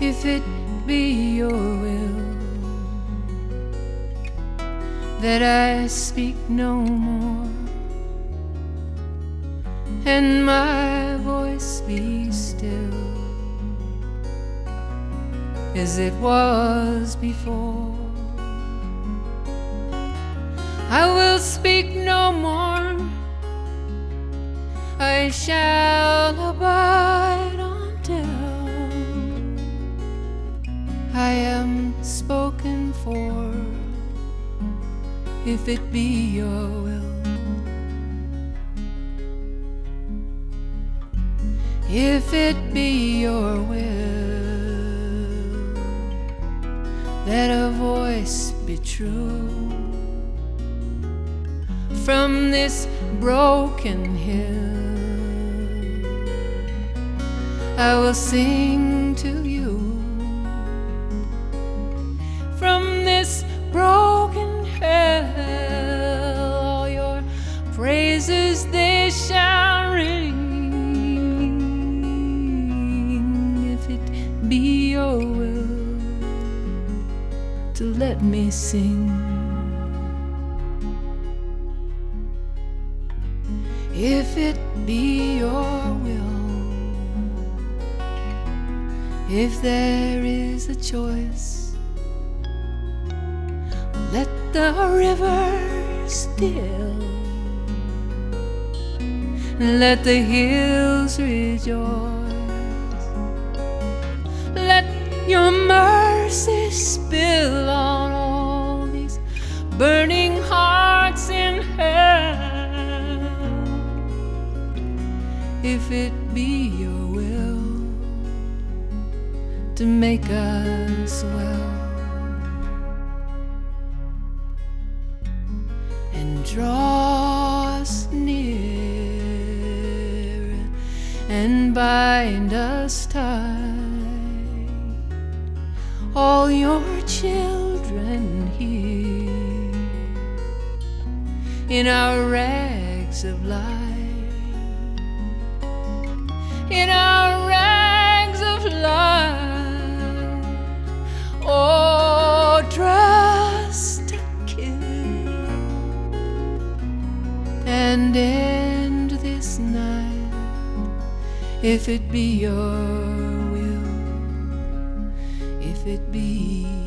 if it be your will that I speak no more, and my voice be still as it was before. I will speak no more, I shall abide until I am spoken for, if it be your will. If it be your will that a voice be true from this broken hill, I will sing to you. From this broken hill, all your praises they shall ring, if it be your will to let me sing. If it be your will, if there is a choice, let the river still, let the hills rejoice, let your mercy spill on all these burning hearts in hell. If it be your will to make us well and draw us near and bind us tight, all your children here in our rags of life, in our rags of light, oh, dress to kill and end this night, if it be your will, if it be